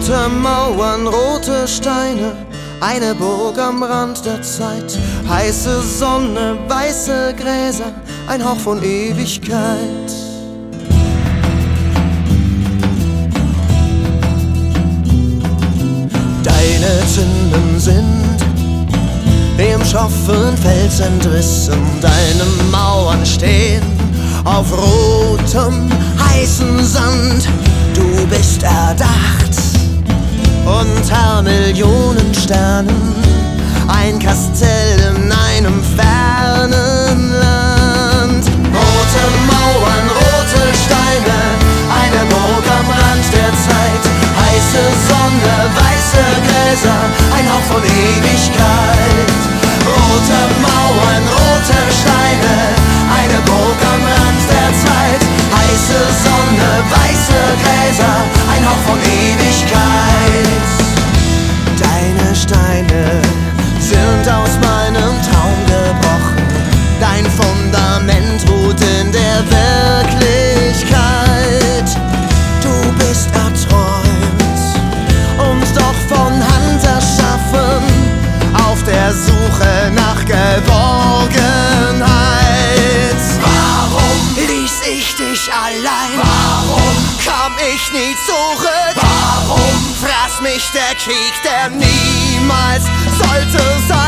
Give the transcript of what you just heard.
Rote Mauern, rote Steine, eine Burg am Rand der Zeit. Heiße Sonne, weiße Gräser, ein Hauch von Ewigkeit. Deine Zinnen sind dem schroffen Fels entrissen. Deine Mauern stehen auf rotem, heißen Sand. Du bist erdacht unter Millionen Sternen, ein Kastell in einem fernen Land. Rote Mauern, rote Steine, eine Burg am Rand der Zeit. Heiße Sonne, weiße Gräser, ein Hauch von Ewigkeit. Rote Mauern, rote Steine, eine Burg am Rand der Zeit. Heiße Sonne, weiße Gräser, ein Hauch von Ewigkeit. Deine Steine sind aus meinem Traum gebrochen. Dein Fundament ruht in der Wirklichkeit. Du bist erträumt und doch von Hand erschaffen, auf der Suche nach Geborgenheit. Warum ließ ich dich allein? Warum kam ich nie zurück? Warum fraß mich der Krieg, der niemals sollte sein?